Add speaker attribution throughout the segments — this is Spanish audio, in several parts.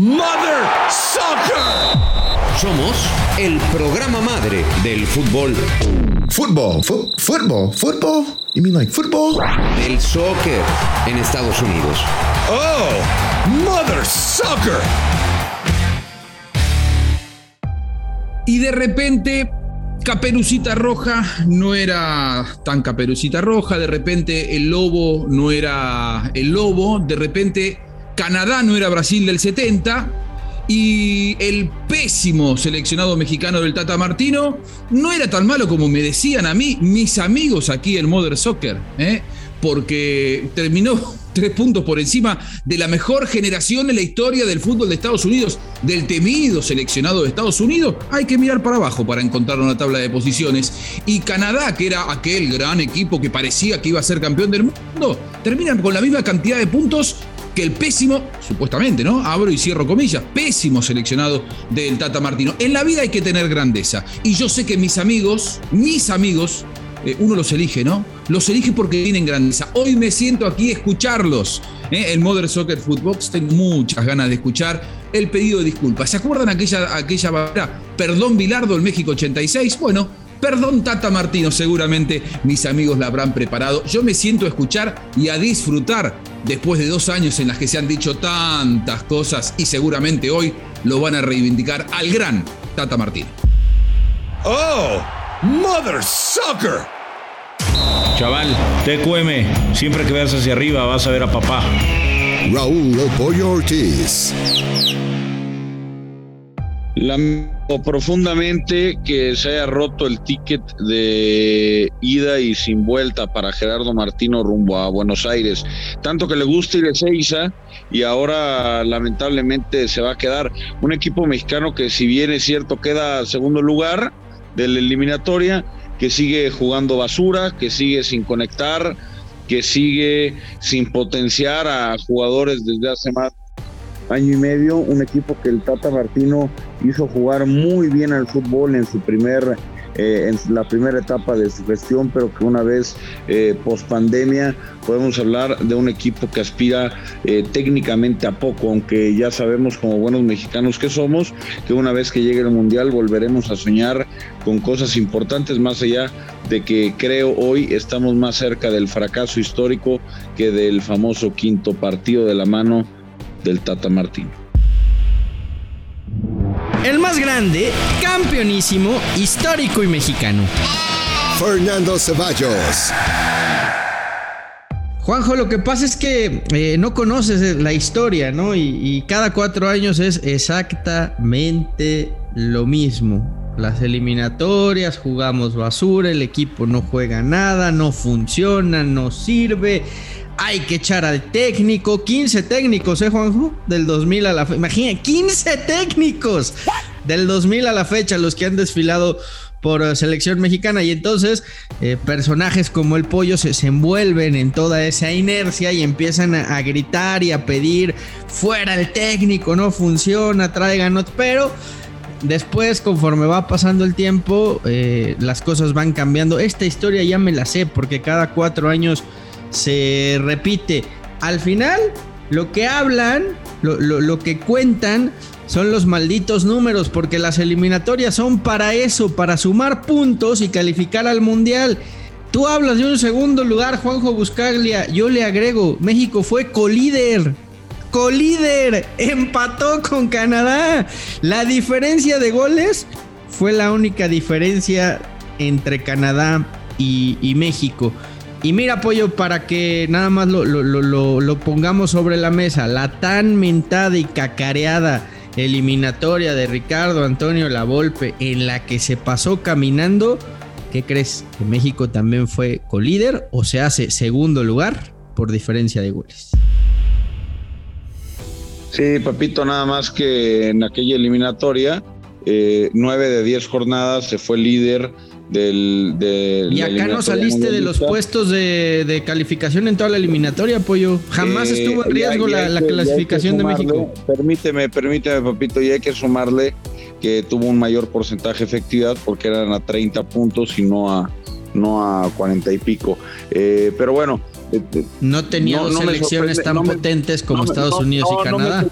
Speaker 1: Mother Soccer.
Speaker 2: Somos el programa madre del fútbol.
Speaker 3: Football? You mean like football?
Speaker 2: Del soccer en Estados Unidos.
Speaker 1: Oh, Mother Soccer.
Speaker 4: Y de repente, Caperucita Roja no era tan Caperucita Roja, de repente el lobo no era el lobo, de repente Canadá no era Brasil del 70 y el pésimo seleccionado mexicano del Tata Martino no era tan malo como me decían a mí mis amigos aquí en Mother Soccer, porque terminó 3 puntos por encima de la mejor generación en la historia del fútbol de Estados Unidos, del temido seleccionado de Estados Unidos. Hay que mirar para abajo para encontrar una tabla de posiciones. Y Canadá, que era aquel gran equipo que parecía que iba a ser campeón del mundo, terminan con la misma cantidad de puntos que el pésimo, supuestamente, ¿no? Abro y cierro comillas, pésimo seleccionado del Tata Martino. En la vida hay que tener grandeza. Y yo sé que mis amigos, uno los elige, ¿no? Los elige porque tienen grandeza. Hoy me siento aquí a escucharlos. En Mother Soccer Footbox tengo muchas ganas de escuchar el pedido de disculpas. ¿Se acuerdan aquella barrera? Perdón Bilardo, el México 86. Bueno, perdón Tata Martino, seguramente mis amigos la habrán preparado. Yo me siento a escuchar y a disfrutar después de 2 años en las que se han dicho tantas cosas y seguramente hoy lo van a reivindicar al gran Tata Martino.
Speaker 1: Oh, Mother Soccer.
Speaker 5: Chaval, TQM, siempre que veas hacia arriba vas a ver a papá.
Speaker 3: Raúl El Pollo Ortiz.
Speaker 6: Lamento profundamente que se haya roto el ticket de ida y sin vuelta para Gerardo Martino rumbo a Buenos Aires. Tanto que le gusta ir a Ezeiza y ahora lamentablemente se va a quedar un equipo mexicano que, si bien es cierto queda segundo lugar de la eliminatoria, que sigue jugando basura, que sigue sin conectar, que sigue sin potenciar a jugadores desde hace más año y medio, un equipo que el Tata Martino hizo jugar muy bien al fútbol en la primera etapa de su gestión, pero que una vez post pandemia podemos hablar de un equipo que aspira técnicamente a poco, aunque ya sabemos como buenos mexicanos que somos, que una vez que llegue el Mundial volveremos a soñar con cosas importantes, más allá de que creo hoy estamos más cerca del fracaso histórico que del famoso quinto partido de la mano del Tata Martino.
Speaker 7: El más grande, campeonísimo, histórico y mexicano.
Speaker 3: Fernando Ceballos.
Speaker 7: Juanjo, lo que pasa es que no conoces la historia, ¿no? Y cada 4 años es exactamente lo mismo. Las eliminatorias, jugamos basura, el equipo no juega nada, no funciona, no sirve. Hay que echar al técnico. 15 técnicos, Juanjo, del 2000 a la fecha. Imagina, 15 técnicos del 2000 a la fecha, los que han desfilado por selección mexicana. Y entonces personajes como el Pollo se envuelven en toda esa inercia y empiezan a gritar y a pedir: fuera el técnico, no funciona, traigan otro. Pero después, conforme va pasando el tiempo, las cosas van cambiando. Esta historia ya me la sé, porque cada 4 años se repite. Al final, lo que hablan, lo que cuentan son los malditos números, porque las eliminatorias son para eso, para sumar puntos y calificar al Mundial. Tú hablas de un segundo lugar, Juanjo Buscaglia, yo le agrego, México fue colíder, empató con Canadá. La diferencia de goles fue la única diferencia entre Canadá y México. Y mira, Pollo, para que nada más lo pongamos sobre la mesa, la tan mentada y cacareada eliminatoria de Ricardo Antonio Lavolpe, en la que se pasó caminando, ¿qué crees? ¿Que México también fue colíder o se hace segundo lugar por diferencia de goles?
Speaker 6: Sí, papito, nada más que en aquella eliminatoria, 9 de 10 jornadas se fue líder
Speaker 7: y acá no saliste de los puestos de calificación en toda la eliminatoria, Pollo. Jamás estuvo en riesgo la clasificación de México.
Speaker 6: Permíteme, papito, y hay que sumarle que tuvo un mayor porcentaje de efectividad porque eran a 30 puntos y no a 40 y pico. Pero bueno,
Speaker 7: No tenía dos selecciones tan potentes como Estados Unidos y Canadá.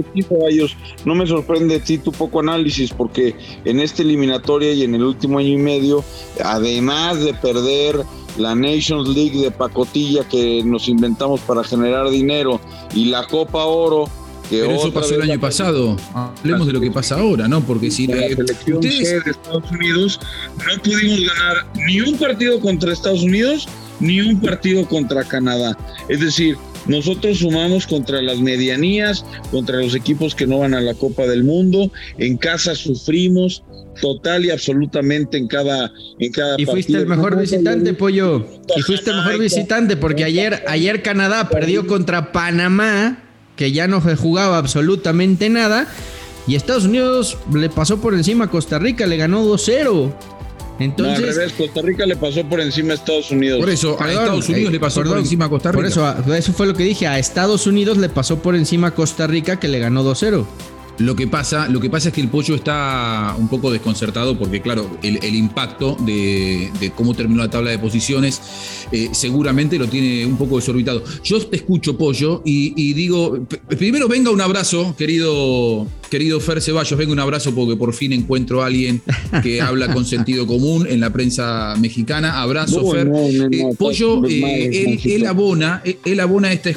Speaker 6: No me sorprende de ti tu poco análisis, porque en esta eliminatoria y en el último año y medio, además de perder la Nations League de pacotilla que nos inventamos para generar dinero y la Copa Oro,
Speaker 4: pero eso pasó el año pasado. Hablemos de lo que pasa ahora, ¿no? Porque si
Speaker 6: la selección de Estados Unidos no pudimos ganar ni un partido contra Estados Unidos ni un partido contra Canadá. Es decir, nosotros sumamos contra las medianías, contra los equipos que no van a la Copa del Mundo. En casa sufrimos total y absolutamente en cada
Speaker 7: y
Speaker 6: partido.
Speaker 7: Fuiste el mejor visitante, Pollo. Y fuiste el mejor visitante, porque ayer Canadá perdió contra Panamá, que ya no se jugaba absolutamente nada, y Estados Unidos le pasó por encima a Costa Rica, le ganó 2-0. Entonces,
Speaker 6: no, al revés, Costa Rica le pasó por encima a Estados Unidos.
Speaker 4: Por eso, a Estados Unidos le pasó por encima a Costa Rica.
Speaker 7: Por eso fue lo que dije, a Estados Unidos le pasó por encima a Costa Rica, que le ganó 2-0.
Speaker 4: Lo que pasa es que el Pollo está un poco desconcertado porque, claro, el impacto de cómo terminó la tabla de posiciones seguramente lo tiene un poco desorbitado. Yo te escucho, Pollo, y digo, primero venga un abrazo, querido Fer Ceballos, venga un abrazo porque por fin encuentro a alguien que habla con sentido común en la prensa mexicana. Abrazo, no, Fer. No, Pollo, él abona esta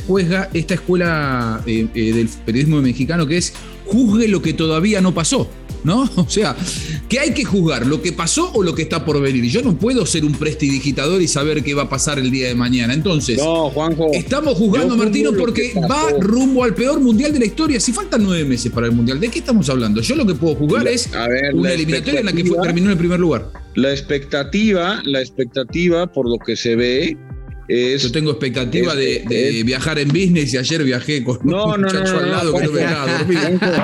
Speaker 4: escuela del periodismo mexicano que es juzgue lo que todavía no pasó, ¿no? O sea, ¿qué hay que juzgar? ¿Lo que pasó o lo que está por venir? Yo no puedo ser un prestidigitador y saber qué va a pasar el día de mañana. Entonces,
Speaker 6: no, Juanjo,
Speaker 4: estamos juzgando a Martino porque va rumbo al peor mundial de la historia. Si faltan 9 meses para el mundial, ¿de qué estamos hablando? Yo lo que puedo juzgar es una eliminatoria en la que terminó en el primer lugar.
Speaker 6: La expectativa, por lo que se ve,
Speaker 4: yo tengo expectativa de viajar en business y ayer viajé con un muchacho al lado que no me dejaba dormir.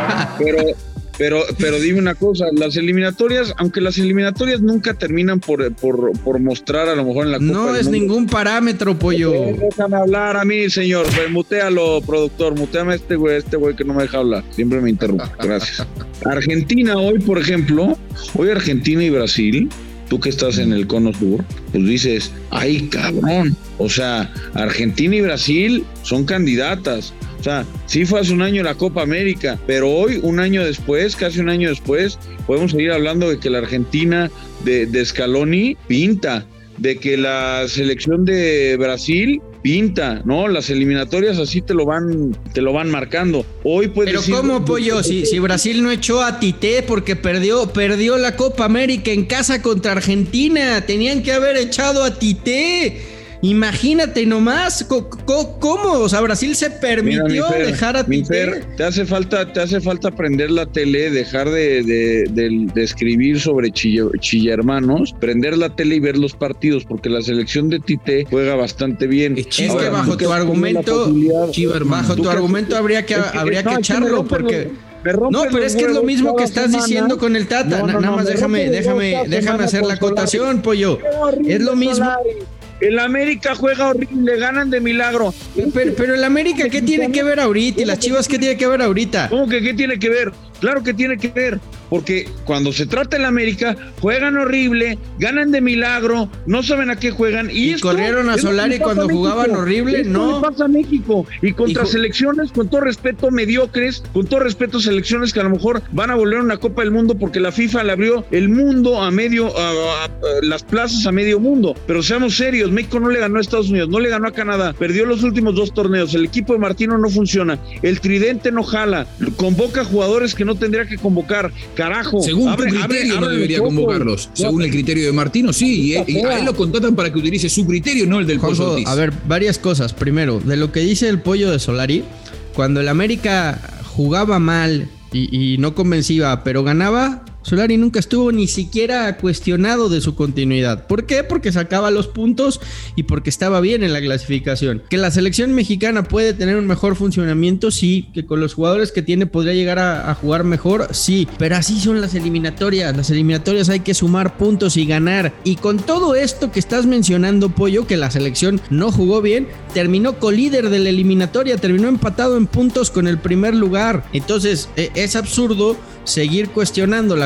Speaker 6: Pero dime una cosa, las eliminatorias, aunque las eliminatorias nunca terminan por mostrar a lo mejor en la Copa
Speaker 7: no es mundo, ningún parámetro, Pollo.
Speaker 6: Déjame hablar a mí, señor. Mutealo, productor. Muteame a este güey que no me deja hablar. Siempre me interrumpe. Gracias. Argentina hoy, por ejemplo, Argentina y Brasil, tú que estás en el cono sur, pues dices, ay, cabrón. O sea, Argentina y Brasil son candidatas. O sea, sí fue hace un año la Copa América, pero hoy, casi un año después, podemos seguir hablando de que la Argentina de Scaloni pinta, de que la selección de Brasil pinta, ¿no? Las eliminatorias así te lo van marcando. Hoy puedes
Speaker 7: decir, pero ¿cómo, Pollo? Si Brasil no echó a Tite porque perdió la Copa América en casa contra Argentina, tenían que haber echado a Tite. Imagínate nomás, ¿cómo? O sea, Brasil se permitió dejar a Tite.
Speaker 6: Te hace falta prender la tele, dejar de escribir sobre chillermanos, prender la tele y ver los partidos, porque la selección de Tite juega bastante bien.
Speaker 7: Es que bajo tu argumento habría que echarlo, porque... No, pero es que es lo mismo que estás diciendo con el Tata. Nada más déjame hacer la acotación, Pollo. Es lo mismo.
Speaker 6: El América juega horrible, ganan de milagro.
Speaker 7: Pero el América, ¿qué tiene que ver ahorita? ¿Y las Chivas qué tiene que ver ahorita?
Speaker 6: ¿Cómo que qué tiene que ver? Claro que tiene que ver, porque cuando se trata del América, juegan horrible, ganan de milagro, no saben a qué juegan. Y
Speaker 7: corrieron a Solari cuando jugaban horrible, ¿no?
Speaker 6: Pasa a México. Y contra selecciones, con todo respeto, mediocres, con todo respeto, selecciones que a lo mejor van a volver a una Copa del Mundo porque la FIFA le abrió el mundo a las plazas a medio mundo. Pero seamos serios, México no le ganó a Estados Unidos, no le ganó a Canadá, perdió los últimos 2 torneos, el equipo de Martino no funciona, el tridente no jala, convoca jugadores que no tendría que convocar, carajo.
Speaker 4: Según tu criterio no debería convocarlos. Según el criterio de Martino, sí, y a él lo contratan para que utilice su criterio, no el del Pollo Ortiz.
Speaker 7: A ver, varias cosas. Primero, de lo que dice el Pollo de Solari, cuando el América jugaba mal y no convencía, pero ganaba, Solari nunca estuvo ni siquiera cuestionado de su continuidad. ¿Por qué? Porque sacaba los puntos y porque estaba bien en la clasificación. Que la selección mexicana puede tener un mejor funcionamiento, sí. Que con los jugadores que tiene podría llegar a jugar mejor, sí. Pero así son las eliminatorias. Las eliminatorias hay que sumar puntos y ganar. Y con todo esto que estás mencionando, Pollo, que la selección no jugó bien, terminó colíder de la eliminatoria, terminó empatado en puntos con el primer lugar. Entonces, es absurdo seguir cuestionando la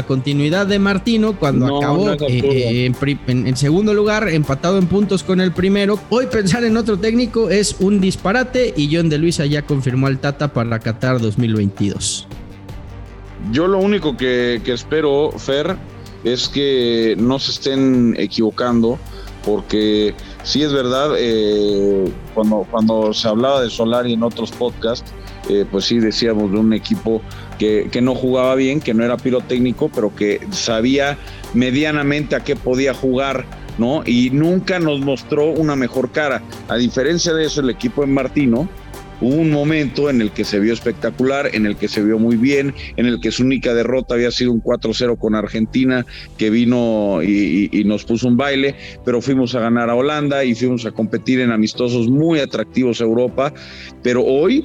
Speaker 7: la continuidad de Martino cuando acabó en segundo lugar, empatado en puntos con el primero. Hoy pensar en otro técnico es un disparate y John de Luisa ya confirmó al Tata para Qatar 2022.
Speaker 6: Yo lo único que espero, Fer, es que no se estén equivocando, porque sí es verdad, cuando se hablaba de Solari en otros podcasts, pues sí decíamos de un equipo que no jugaba bien, que no era pirotécnico, pero que sabía medianamente a qué podía jugar, ¿no? Y nunca nos mostró una mejor cara. A diferencia de eso, el equipo de Martino, hubo un momento en el que se vio espectacular, en el que se vio muy bien, en el que su única derrota había sido un 4-0 con Argentina, que vino y nos puso un baile, pero fuimos a ganar a Holanda y fuimos a competir en amistosos muy atractivos a Europa. Pero hoy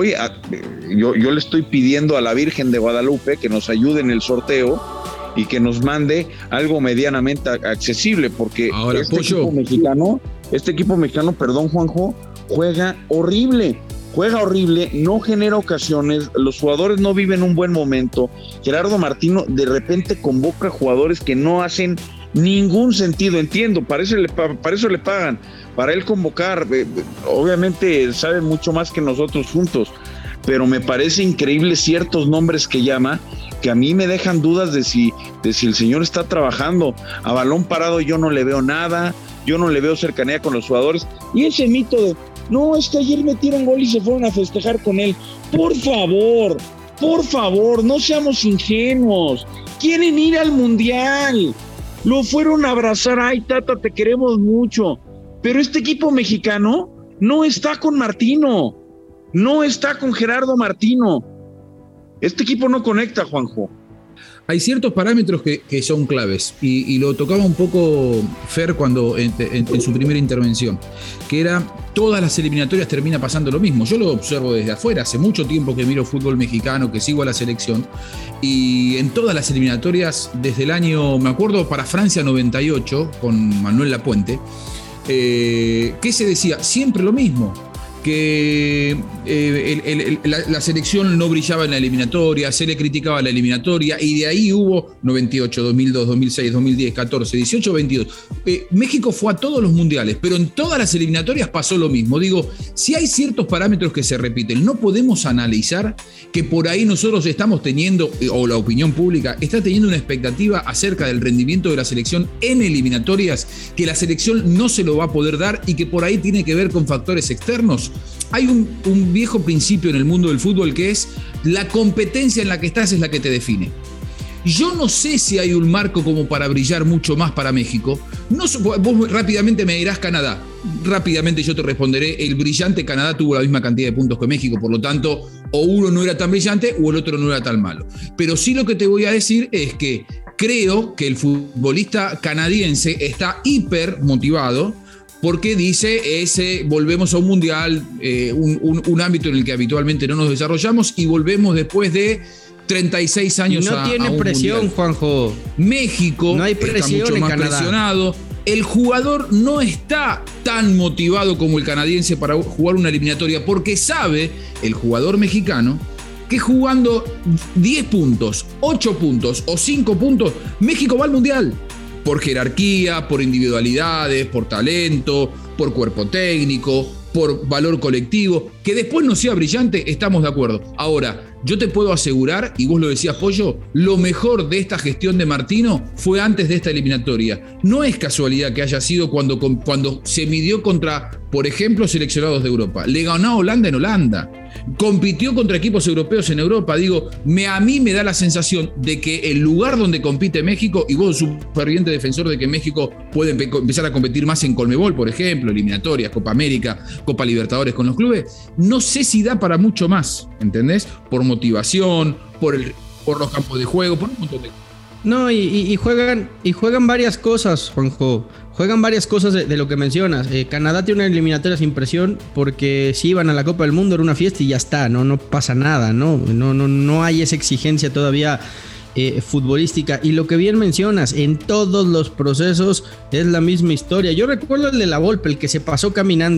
Speaker 6: yo le estoy pidiendo a la Virgen de Guadalupe que nos ayude en el sorteo y que nos mande algo medianamente accesible, porque
Speaker 4: ahora,
Speaker 6: este equipo mexicano, perdón, Juanjo, juega horrible, no genera ocasiones, los jugadores no viven un buen momento. Gerardo Martino de repente convoca jugadores que no hacen ningún sentido, entiendo, para eso le pagan, para él convocar, obviamente sabe mucho más que nosotros juntos, pero me parece increíble ciertos nombres que llama, que a mí me dejan dudas de si el señor está trabajando. A balón parado yo no le veo nada, yo no le veo cercanía con los jugadores, y ese mito de no, es que ayer metieron gol y se fueron a festejar con él. Por favor, no seamos ingenuos. Quieren ir al Mundial. Lo fueron a abrazar. Ay, Tata, te queremos mucho. Pero este equipo mexicano no está con Martino. No está con Gerardo Martino. Este equipo no conecta, Juanjo.
Speaker 4: Hay ciertos parámetros que son claves y lo tocaba un poco Fer cuando en su primera intervención, que era todas las eliminatorias termina pasando lo mismo. Yo lo observo desde afuera, hace mucho tiempo que miro fútbol mexicano, que sigo a la selección, y en todas las eliminatorias desde el año, me acuerdo para Francia 98 con Manuel Lapuente, ¿qué se decía? Siempre lo mismo, que la selección no brillaba en la eliminatoria, se le criticaba la eliminatoria, y de ahí hubo 98, 2002, 2006, 2010, 14, 18, 22. México fue a todos los mundiales, pero en todas las eliminatorias pasó lo mismo. Digo, si hay ciertos parámetros que se repiten, no podemos analizar que por ahí nosotros estamos teniendo, o la opinión pública está teniendo una expectativa acerca del rendimiento de la selección en eliminatorias, que la selección no se lo va a poder dar y que por ahí tiene que ver con factores externos. Hay un viejo principio en el mundo del fútbol que es la competencia en la que estás es la que te define. Yo no sé si hay un marco como para brillar mucho más para México. Vos rápidamente me dirás Canadá. Rápidamente yo te responderé, el brillante Canadá tuvo la misma cantidad de puntos que México, por lo tanto, o uno no era tan brillante o el otro no era tan malo. Pero sí lo que te voy a decir es que creo que el futbolista canadiense está hiper motivado, porque dice volvemos a un mundial, un ámbito en el que habitualmente no nos desarrollamos y volvemos después de 36 años
Speaker 7: no tiene presión, mundial. Juanjo.
Speaker 4: México
Speaker 7: no hay presión,
Speaker 4: está mucho más
Speaker 7: Canadá.
Speaker 4: Presionado. El jugador no está tan motivado como el canadiense para jugar una eliminatoria, porque sabe el jugador mexicano que jugando 10 puntos, 8 puntos o 5 puntos, México va al mundial. Por jerarquía, por individualidades, por talento, por cuerpo técnico, por valor colectivo. Que después no sea brillante, estamos de acuerdo. Ahora, yo te puedo asegurar, y vos lo decías, Pollo, lo mejor de esta gestión de Martino fue antes de esta eliminatoria. No es casualidad que haya sido cuando se midió contra, por ejemplo, seleccionados de Europa. Le ganó a Holanda en Holanda. Compitió contra equipos europeos en Europa. Digo, a mí me da la sensación de que el lugar donde compite México, y vos sos un ferviente defensor de que México puede empezar a competir más en Conmebol, por ejemplo, eliminatorias, Copa América, Copa Libertadores con los clubes, no sé si da para mucho más, ¿entendés? Por motivación, por los campos de juego, por un montón de cosas.
Speaker 7: No, y juegan varias cosas, Juanjo. Juegan varias cosas de lo que mencionas. Canadá tiene una eliminatoria sin presión porque si iban a la Copa del Mundo era una fiesta y ya está, no pasa nada, no hay esa exigencia todavía futbolística. Y lo que bien mencionas, en todos los procesos es la misma historia. Yo recuerdo el de la Volpe, el que se pasó caminando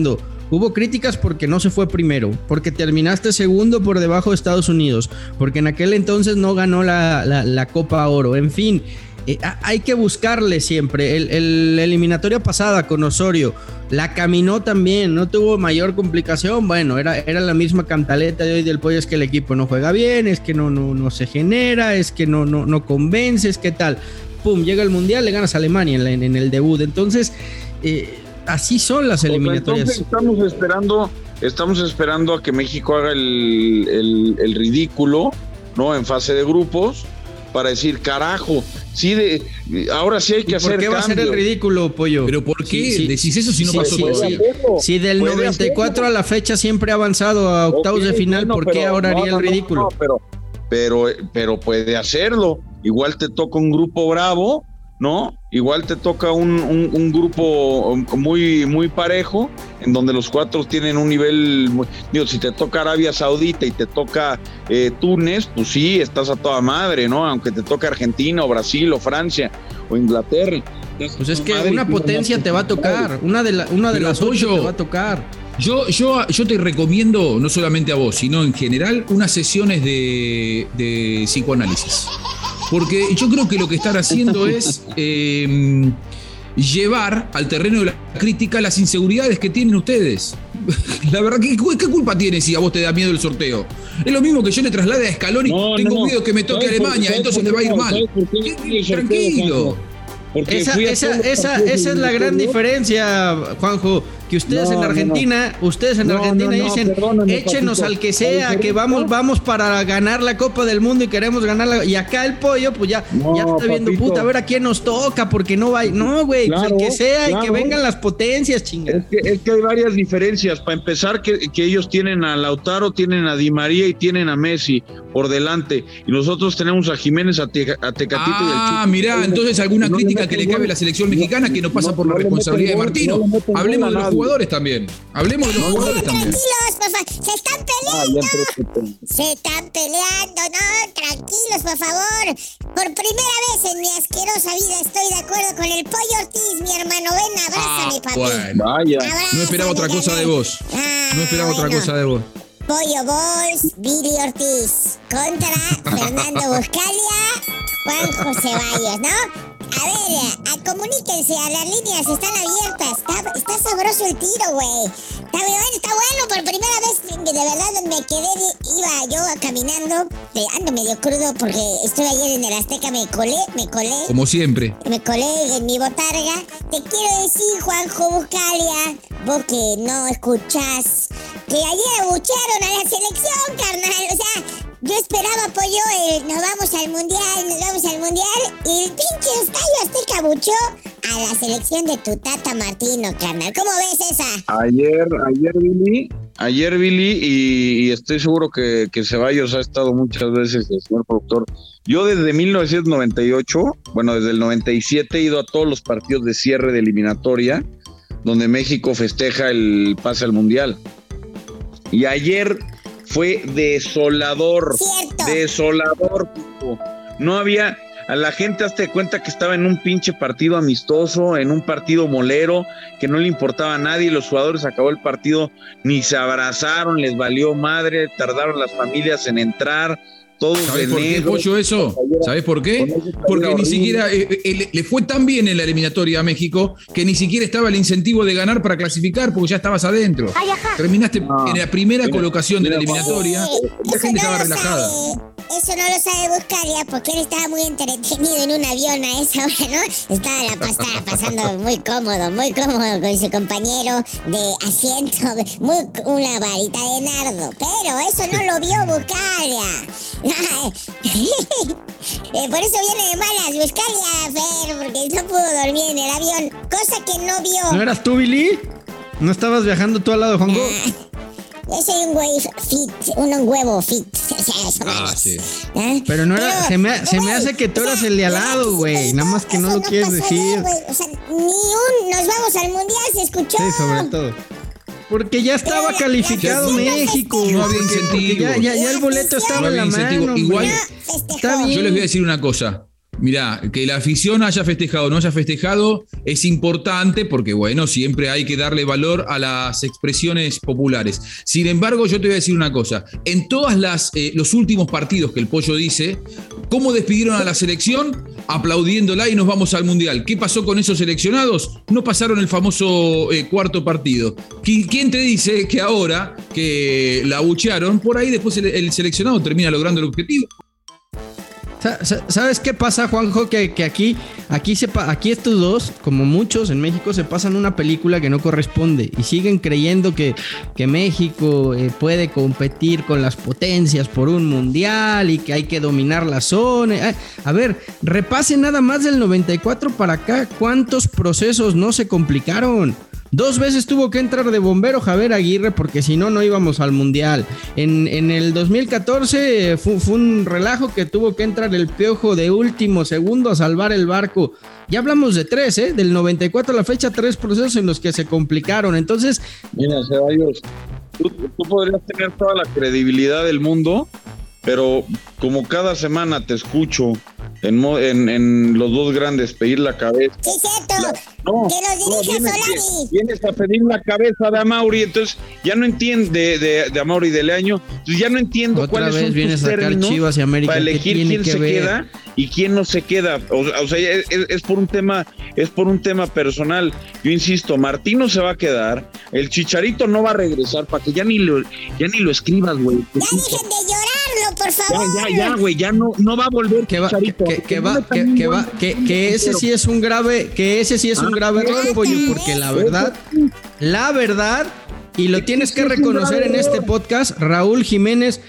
Speaker 7: Hubo críticas porque no se fue primero, porque terminaste segundo por debajo de Estados Unidos, porque en aquel entonces no ganó la Copa Oro, en fin. Hay que buscarle siempre. La eliminatoria pasada con Osorio la caminó también, no tuvo mayor complicación. Bueno, era la misma cantaleta de hoy del Pollo, es que el equipo no juega bien, es que no se genera, es que no convence, es que tal. Pum, llega el Mundial, le ganas a Alemania en el debut. Entonces, así son las eliminatorias.
Speaker 6: Entonces estamos esperando a que México haga el ridículo, ¿no? En fase de grupos, para decir, carajo, ahora sí hay que hacer
Speaker 7: cambio. ¿Por qué va a ser el ridículo, Pollo?
Speaker 4: ¿Pero por qué decís eso si no pasó todavía?
Speaker 7: Si del 94 a la fecha siempre ha avanzado a octavos de final, ¿por qué ahora haría el ridículo?
Speaker 6: Pero puede hacerlo. Igual te toca un grupo bravo, ¿no? Igual te toca un grupo muy, muy parejo, en donde los cuatro tienen un nivel, si te toca Arabia Saudita y te toca Túnez, pues sí, estás a toda madre, ¿no? Aunque te toca Argentina o Brasil o Francia o Inglaterra.
Speaker 7: Pues es que una potencia te va a tocar, una de las 8 te va a tocar.
Speaker 4: Yo te recomiendo, no solamente a vos, sino en general, unas sesiones de psicoanálisis. Porque yo creo que lo que están haciendo es llevar al terreno de la crítica las inseguridades que tienen ustedes. La verdad, ¿qué culpa tiene si a vos te da miedo el sorteo? Es lo mismo que yo le traslade a Scaloni, tengo miedo que me toque Alemania, entonces le va a ir mal. Tranquilo.
Speaker 7: Esa es la gran diferencia, Juanjo, que ustedes en Argentina dicen, échenos al que sea, que vamos para ganar la Copa del Mundo y queremos ganarla, y acá el Pollo pues ya está viendo, puta, a ver a quién nos toca, porque no va, no güey, pues el que sea y que vengan las potencias, chingada.
Speaker 6: Es que hay varias diferencias. Para empezar, que ellos tienen a Lautaro, tienen a Di María y tienen a Messi por delante, y nosotros tenemos a Jiménez, a Tecatito y al Chico.
Speaker 4: Mirá, entonces alguna crítica que le cabe a la selección mexicana que no pasa por la responsabilidad de Martino. Hablemos de los jugadores también.
Speaker 8: Tranquilos, por favor. Se están peleando. Se están peleando, no, tranquilos, por favor. Por primera vez en mi asquerosa vida estoy de acuerdo con el Pollo Ortiz, mi hermano. Ven, abrázame, papi.
Speaker 4: Bueno.
Speaker 8: Abrázame,
Speaker 4: No esperaba otra cosa de vos. Otra cosa de vos.
Speaker 8: Pollo Balls, Billy Ortiz contra Fernando Buscalia, Juanjo Ceballos, ¿no? A ver, comuníquense, a las líneas están abiertas. Está sabroso el tiro, güey. Está bueno, por primera vez, de verdad me quedé, iba yo caminando, ando medio crudo porque estuve ayer en el Azteca, me colé.
Speaker 4: Como siempre.
Speaker 8: Me colé en mi botarga. Te quiero decir, Juanjo Buscalia, vos que no escuchás, que ayer abuchearon a la selección, carnal, o sea, yo esperaba, Pollo, nos vamos al mundial, y el pinche Estadio Azteca abuchó a la selección de tu Tata Martino, carnal. ¿Cómo ves esa?
Speaker 6: Ayer Billy, y estoy seguro que Ceballos ha estado muchas veces, el señor productor. Yo desde 1998, desde el 97 he ido a todos los partidos de cierre de eliminatoria, donde México festeja el pase al mundial. Y ayer fue desolador.
Speaker 8: Cierto.
Speaker 6: Desolador. No había, a la gente hazte cuenta que estaba en un pinche partido amistoso, en un partido molero, que no le importaba a nadie. Los jugadores acabó el partido, ni se abrazaron, les valió madre, tardaron las familias en entrar.
Speaker 4: ¿Sabés por qué, Pollo, eso? ¿Sabés por qué? Porque ni siquiera le fue tan bien en la eliminatoria a México que ni siquiera estaba el incentivo de ganar para clasificar porque ya estabas adentro. Terminaste en la primera colocación de la eliminatoria. La gente estaba relajada.
Speaker 8: Eso no lo sabe Buscalia porque él estaba muy entretenido en un avión a esa hora, ¿no? Estaba pasando muy cómodo con su compañero de asiento, una varita de nardo. Pero eso no lo vio Buscalia. Por eso viene de malas Buscalia, Fer, porque no pudo dormir en el avión, cosa que no vio.
Speaker 7: ¿No eras tú, Billy? ¿No estabas viajando tú al lado de Juanjo?
Speaker 8: Yo soy un güey fit, un huevo fit.
Speaker 4: Sí.
Speaker 7: Pero no era, se me hace que tú eras el de al lado, güey. Nada más que no lo quieres decir.
Speaker 8: O sea, nos vamos al mundial, se escuchó.
Speaker 7: Sí, sobre todo. Porque ya estaba calificado México.
Speaker 4: No había incentivo.
Speaker 7: Ya el boleto estaba en la mano.
Speaker 4: Igual,
Speaker 8: está bien.
Speaker 4: Yo les voy a decir una cosa. Mirá, que la afición haya festejado o no haya festejado es importante porque, bueno, siempre hay que darle valor a las expresiones populares. Sin embargo, yo te voy a decir una cosa. En todos los últimos partidos que el Pollo dice, ¿cómo despidieron a la selección? Aplaudiéndola y nos vamos al Mundial. ¿Qué pasó con esos seleccionados? No pasaron el famoso cuarto partido. ¿Quién te dice que ahora que la abuchearon, por ahí después el seleccionado termina logrando el objetivo?
Speaker 7: ¿Sabes qué pasa, Juanjo? Que aquí estos dos, como muchos en México, se pasan una película que no corresponde y siguen creyendo que México puede competir con las potencias por un mundial y que hay que dominar la zona. A ver, repasen nada más del 94 para acá. ¿Cuántos procesos no se complicaron? 2 veces tuvo que entrar de bombero Javier Aguirre porque si no, no íbamos al Mundial. En el 2014 fue un relajo que tuvo que entrar el Piojo de último segundo a salvar el barco. Ya hablamos de 3, del 94 a la fecha, 3 procesos en los que se complicaron. Entonces...
Speaker 6: Mira, Ceballos, tú podrías tener toda la credibilidad del mundo, pero como cada semana te escucho en los dos grandes pedir la cabeza.
Speaker 8: Sí, cierto. Que los dirija Solari.
Speaker 6: Vienes a pedir la cabeza de Amauri, entonces ya no entiendo de Amauri y de Leaño, entonces ya no entiendo cuáles son tus términos
Speaker 7: Chivas y América,
Speaker 6: para elegir quién se queda y quién no se queda. O sea, es por un tema personal. Yo insisto, Martino se va a quedar, el Chicharito no va a regresar, para que ya ni lo escribas, güey.
Speaker 8: Ya dejen de llorarlo, por favor.
Speaker 6: Ya, güey, ya no va a volver Chicharito.
Speaker 7: Que ese sí es un grave, error, Pollo, porque la verdad, y lo tienes que reconocer en este podcast, Raúl Jiménez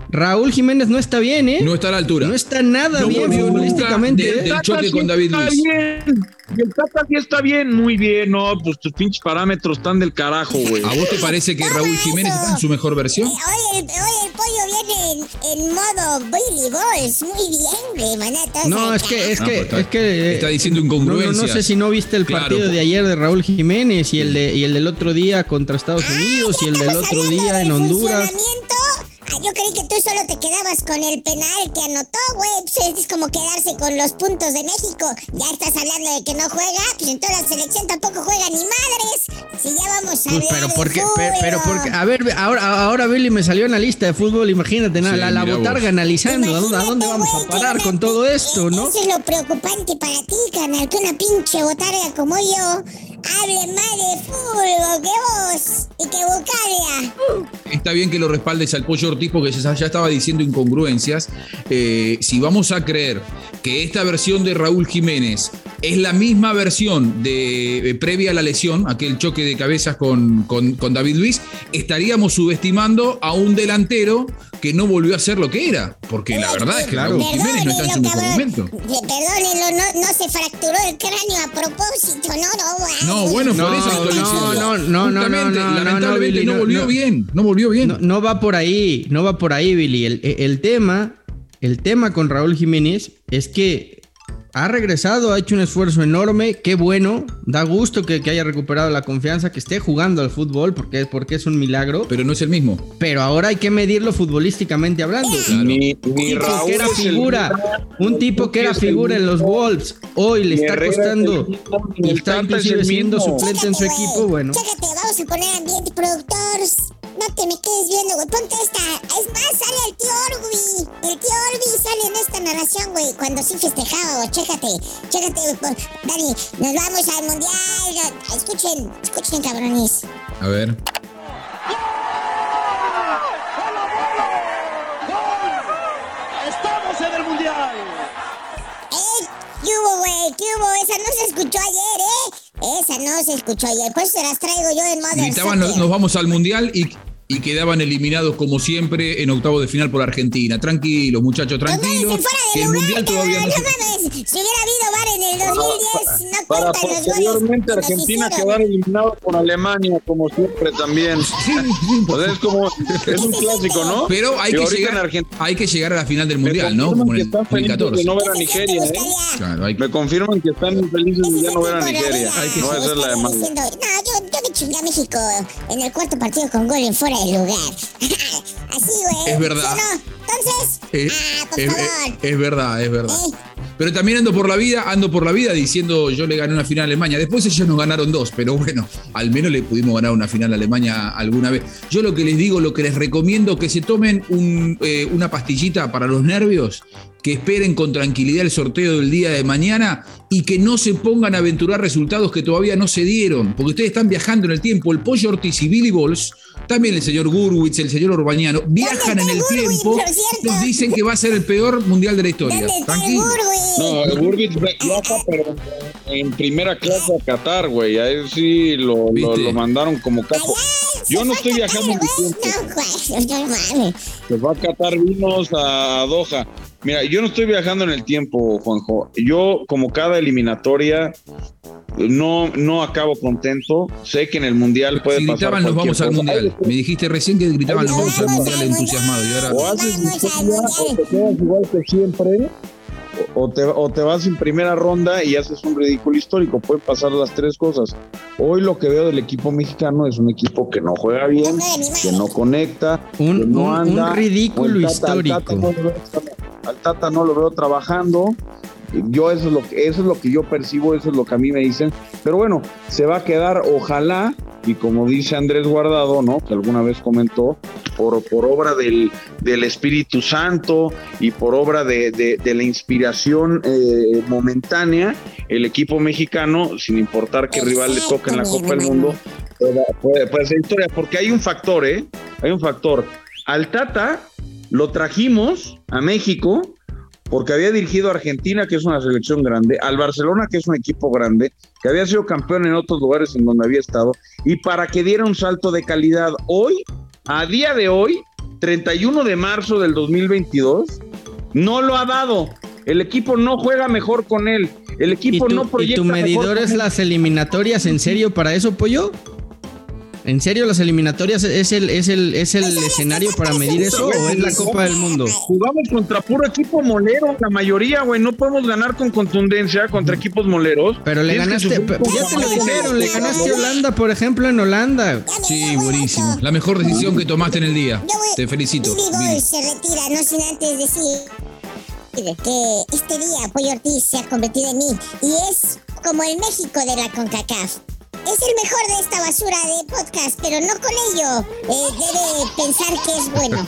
Speaker 7: no está bien, ¿eh?
Speaker 4: No está a la altura.
Speaker 7: No está nada bien futbolísticamente.
Speaker 4: Del choque con David Luiz.
Speaker 6: Y el Tata sí está bien, muy bien, no, pues tus pinches parámetros están del carajo, güey.
Speaker 4: ¿A vos te parece que Raúl Jiménez está en su mejor versión?
Speaker 8: Hoy el Pollo viene en modo Billy Balls, muy bien, güey, manata.
Speaker 7: No, es que
Speaker 4: está diciendo incongruencias.
Speaker 7: No sé si no viste el partido de ayer de Raúl Jiménez y el del otro día contra Estados Unidos y el del otro día en Honduras.
Speaker 8: Yo creí que tú solo te quedabas con el penal que anotó, güey. Pues es como quedarse con los puntos de México. Ya estás hablando de que no juega, pues en toda la selección tampoco juega ni madres. Si ya vamos a hablar
Speaker 7: pero porque, a ver, ahora Billy me salió en la lista de fútbol, imagínate, sí, la botarga analizando, ¿a dónde vamos a parar con todo esto, no?
Speaker 8: Eso es lo preocupante para ti, carnal, que una pinche botarga como yo hable más de fútbol que vos y que Bucalia.
Speaker 4: Está bien que lo respaldes al Pollo Ortiz porque ya estaba diciendo incongruencias. Si vamos a creer que esta versión de Raúl Jiménez es la misma versión de previa a la lesión, aquel choque de cabezas con David Luiz, estaríamos subestimando a un delantero que no volvió a ser lo que era, porque la verdad es que Raúl Jiménez no está en su mejor momento.
Speaker 8: Perdónenlo, no se fracturó el cráneo a propósito,
Speaker 4: no, bueno, por eso lamentablemente no volvió bien.
Speaker 7: No va por ahí, Billy. El tema con Raúl Jiménez es que ha regresado, ha hecho un esfuerzo enorme, qué bueno, da gusto que haya recuperado la confianza, que esté jugando al fútbol, porque es un milagro.
Speaker 4: Pero no es el mismo.
Speaker 7: Pero ahora hay que medirlo futbolísticamente hablando. Un tipo que era figura en los Wolves, hoy le está costando, y está inclusive siendo suplente en su equipo, bueno.
Speaker 8: Chécate, vamos a poner ambiente, productores. No te me quedes viendo, güey. Ponte esta. Es más, sale el tío Orbi. El tío Orbi sale en esta narración, güey. Cuando sí festejaba, güey. Chécate, güey. Dani, nos vamos al mundial. Escuchen, cabrones.
Speaker 4: A ver.
Speaker 9: ¡Estamos en el mundial!
Speaker 8: ¿Qué hubo, güey? ¿Qué hubo? Esa no se escuchó ayer, Esa no se escuchó ayer, pues se las traigo yo en Mother
Speaker 4: Gritaban, nos vamos al Mundial y quedaban eliminados como siempre en octavos de final por Argentina. Tranquilos, muchachos, tranquilos.
Speaker 8: Que
Speaker 4: el Mundial todavía no se...
Speaker 8: Si hubiera habido VAR en el 2010, no
Speaker 6: para
Speaker 8: cuentan los goles.
Speaker 6: Posteriormente Argentina quedar eliminado por Alemania, como siempre también. O sea, es un clásico, ¿no?
Speaker 4: Pero hay que llegar a la final del Mundial, ¿no? Como en el 2014.
Speaker 6: No ver a Nigeria, Claro, Me confirman que están felices de ya no ver a Nigeria. No va a ser la de más.
Speaker 8: No, yo me chingué a México en el cuarto partido con gol en fuera de lugar. Así, güey.
Speaker 4: Es verdad.
Speaker 8: Entonces, por favor.
Speaker 4: Es verdad. Pero también ando por la vida diciendo yo le gané una final a Alemania. Después ellos nos ganaron 2, pero bueno, al menos le pudimos ganar una final a Alemania alguna vez. Yo lo que les digo, lo que les recomiendo, que se tomen una pastillita para los nervios, que esperen con tranquilidad el sorteo del día de mañana y que no se pongan a aventurar resultados que todavía no se dieron, porque ustedes están viajando en el tiempo. El Pollo Ortiz y Billy Balls, también el señor Gurwitz, el señor Orbañano, viajan en el tiempo. Nos dicen que va a ser el peor mundial de la historia. Tranquilo.
Speaker 6: No, el Gurwitz viaja, pero en primera clase a Qatar, güey. A él sí lo mandaron como capo. Yo no estoy viajando en mi tiempo. Se va a Qatar vinos a Doha. Mira, yo no estoy viajando en el tiempo, Juanjo. Yo, como cada eliminatoria, no acabo contento. Sé que en el Mundial puede pasar
Speaker 4: gritaban nos vamos al Mundial. Me dijiste recién que gritaban nos vamos al Mundial entusiasmado. Y ahora...
Speaker 6: O haces historia, o te quedas igual que siempre, o te vas en primera ronda y haces un ridículo histórico. Pueden pasar las tres cosas. Hoy lo que veo del equipo mexicano es un equipo que no juega bien, que no conecta, que no anda.
Speaker 7: Un ridículo histórico.
Speaker 6: Al Tata no lo veo trabajando. Eso es lo que yo percibo, eso es lo que a mí me dicen. Pero bueno, se va a quedar, ojalá, y como dice Andrés Guardado, ¿no?, que alguna vez comentó, por obra del Espíritu Santo y por obra de la inspiración momentánea, el equipo mexicano, sin importar qué rival le toque en la Copa del Mundo, puede ser historia, porque hay un factor, hay un factor. Al Tata lo trajimos a México porque había dirigido a Argentina, que es una selección grande, al Barcelona, que es un equipo grande, que había sido campeón en otros lugares en donde había estado, y para que diera un salto de calidad. Hoy, a día de hoy, 31 de marzo del 2022, no lo ha dado. El equipo no juega mejor con él. El equipo no proyecta.
Speaker 7: ¿Y tu medidor es las eliminatorias? ¿En serio para eso, Pollo? ¿En serio las eliminatorias es el escenario para medir eso o es la Copa del Mundo?
Speaker 6: Jugamos contra puro equipo molero, la mayoría, güey. No podemos ganar con contundencia contra equipos moleros.
Speaker 7: Pero le ganaste, ya te lo dijeron, le ganaste a Holanda, por ejemplo, en Holanda.
Speaker 4: Sí, buenísimo. La mejor decisión que tomaste en el día. Te felicito.
Speaker 8: Billy se retira, no sin antes decir que este día Pollo Ortiz se ha convertido en mí y es como el México de la CONCACAF. Es el mejor de esta basura de podcast, pero no con ello debe pensar que es bueno.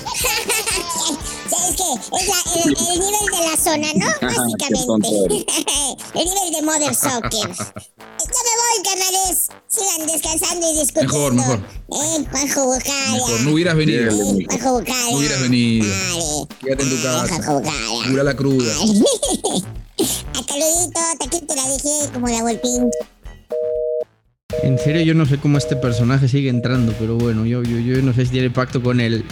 Speaker 8: Es que es el nivel de la zona, ¿no? Básicamente. El nivel de Mother Soccer. Ya me voy, carnales. Sigan descansando y discutiendo.
Speaker 4: Mejor.
Speaker 8: Juanjo Bucalia.
Speaker 4: Mejor, no hubieras venido.
Speaker 8: Juanjo Bucalia.
Speaker 4: No hubieras venido.
Speaker 8: Dale.
Speaker 4: Quédate en tu casa.
Speaker 8: Juanjo Bucalia.
Speaker 4: Cura la cruda.
Speaker 8: Hasta luego, aquí te la dejé como la Volpín.
Speaker 7: En serio, yo no sé cómo este personaje sigue entrando, pero bueno, yo no sé si tiene pacto con el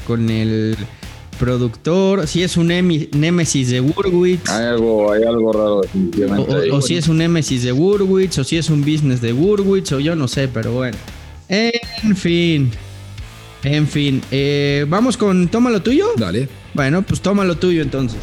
Speaker 7: productor, si es un némesis de Gurwitz.
Speaker 6: Hay algo raro definitivamente.
Speaker 7: O si es un némesis de Gurwitz, o si es un business de Gurwitz, o yo no sé, pero bueno. En fin. Vamos con Toma lo tuyo.
Speaker 4: Dale.
Speaker 7: Bueno, pues toma lo tuyo entonces.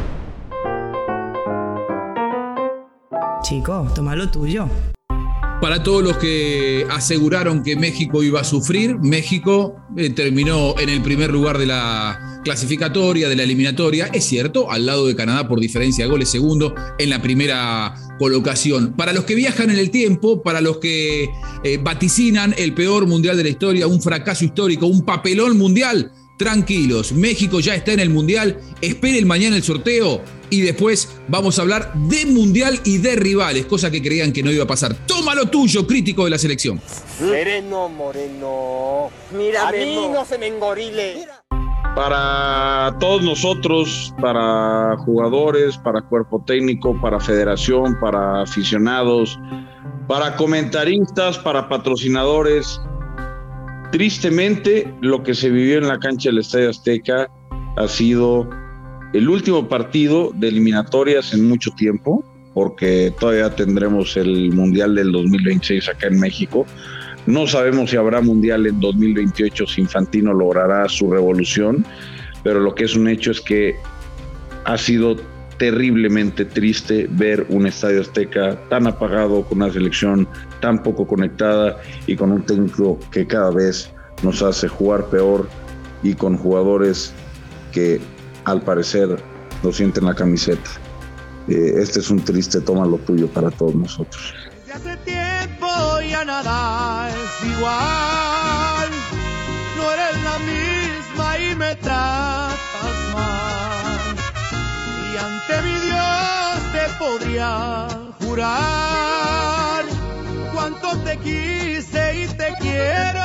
Speaker 9: Chico, toma lo tuyo.
Speaker 4: Para todos los que aseguraron que México iba a sufrir, México terminó en el primer lugar de la clasificatoria, de la eliminatoria. Es cierto, al lado de Canadá por diferencia de goles, segundo en la primera colocación. Para los que viajan en el tiempo, para los que vaticinan el peor mundial de la historia, un fracaso histórico, un papelón mundial, tranquilos, México ya está en el mundial. Esperen mañana el sorteo. Y después vamos a hablar de mundial y de rivales, cosa que creían que no iba a pasar. Toma lo tuyo, crítico de la selección.
Speaker 10: Moreno. Mira, a mí no se me engorile.
Speaker 6: Para todos nosotros, para jugadores, para cuerpo técnico, para federación, para aficionados, para comentaristas, para patrocinadores, tristemente lo que se vivió en la cancha del Estadio Azteca ha sido el último partido de eliminatorias en mucho tiempo, porque todavía tendremos el Mundial del 2026 acá en México. No sabemos si habrá Mundial en 2028 si Infantino logrará su revolución, pero lo que es un hecho es que ha sido terriblemente triste ver un Estadio Azteca tan apagado, con una selección tan poco conectada y con un técnico que cada vez nos hace jugar peor y con jugadores que al parecer lo siente en la camiseta. Este es un triste toma lo tuyo para todos nosotros.
Speaker 9: Desde hace tiempo ya nada es igual, no eres la misma y me tratas mal, y ante mi Dios te podría jurar cuánto te quise y te quiero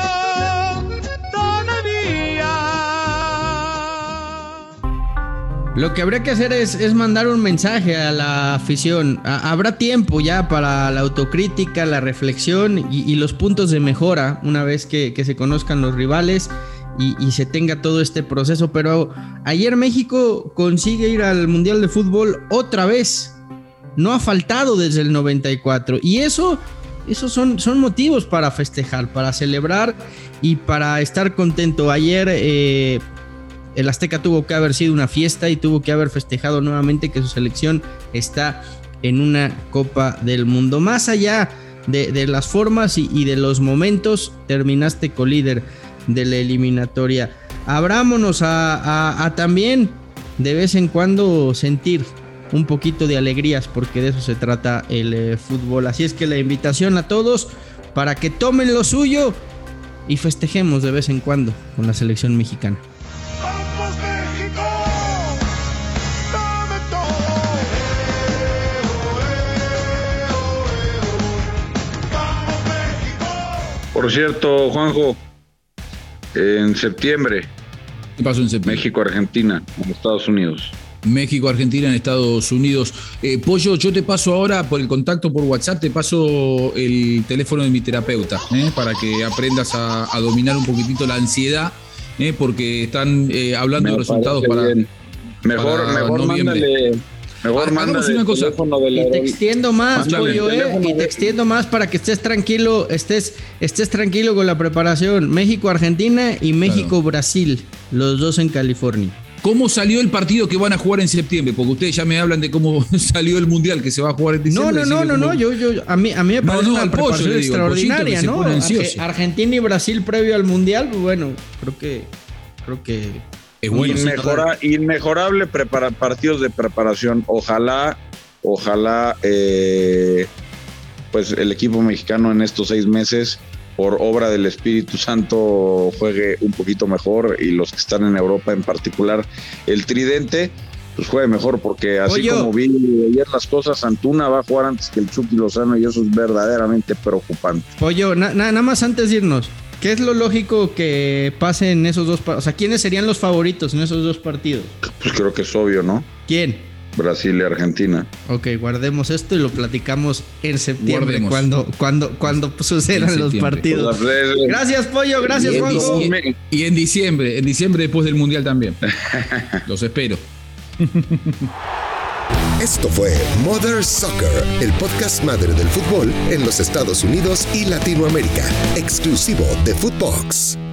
Speaker 9: todavía.
Speaker 7: Lo que habría que hacer es mandar un mensaje a la afición. Habrá tiempo ya para la autocrítica, la reflexión y los puntos de mejora una vez que se conozcan los rivales y se tenga todo este proceso. Pero ayer México consigue ir al Mundial de Fútbol otra vez. No ha faltado desde el 94 y esos son motivos para festejar, para celebrar y para estar contento. Ayer el Azteca tuvo que haber sido una fiesta y tuvo que haber festejado nuevamente que su selección está en una Copa del Mundo. Más allá de las formas y de los momentos, terminaste colíder de la eliminatoria. Abrámonos a también de vez en cuando sentir un poquito de alegrías, porque de eso se trata el fútbol. Así es que la invitación a todos para que tomen lo suyo y festejemos de vez en cuando con la selección mexicana.
Speaker 6: Por cierto, Juanjo, en septiembre.
Speaker 4: ¿Qué pasó en septiembre?
Speaker 6: México-Argentina, en Estados Unidos.
Speaker 4: México-Argentina en Estados Unidos. Pollo, yo te paso ahora por el contacto por WhatsApp, te paso el teléfono de mi terapeuta, para que aprendas a dominar un poquitito la ansiedad, porque están hablando de resultados para...
Speaker 6: Mejor noviembre. Mejor mándale una cosa.
Speaker 7: Y te extiendo más, Pollo, y te extiendo más para que estés tranquilo con la preparación. México-Argentina y México-Brasil, los dos en California.
Speaker 4: ¿Cómo salió el partido que van a jugar en septiembre? Porque ustedes ya me hablan de cómo salió el Mundial que se va a jugar en diciembre.
Speaker 7: No, a mí me parece una preparación extraordinaria, ¿no? Argentina y Brasil previo al Mundial, pues bueno, creo que
Speaker 4: es bueno.
Speaker 6: Inmejorable partidos de preparación. Ojalá pues el equipo mexicano en estos 6 meses, por obra del Espíritu Santo, juegue un poquito mejor, y los que están en Europa, en particular el tridente, pues juegue mejor, porque así como vi ayer las cosas, Antuna va a jugar antes que el Chucky Lozano y eso es verdaderamente preocupante.
Speaker 7: Pollo, nada más antes de irnos, ¿qué es lo lógico que pase en esos dos partidos? O sea, ¿quiénes serían los favoritos en esos dos partidos?
Speaker 6: Pues creo que es obvio, ¿no?
Speaker 7: ¿Quién?
Speaker 6: Brasil y Argentina.
Speaker 7: Ok, guardemos esto y lo platicamos en septiembre, cuando sucedan los partidos. Gracias, Pollo, gracias, Juanjo.
Speaker 4: Y en diciembre después del Mundial también. Los espero.
Speaker 3: Esto fue Mother Soccer, el podcast madre del fútbol en los Estados Unidos y Latinoamérica, exclusivo de Footbox.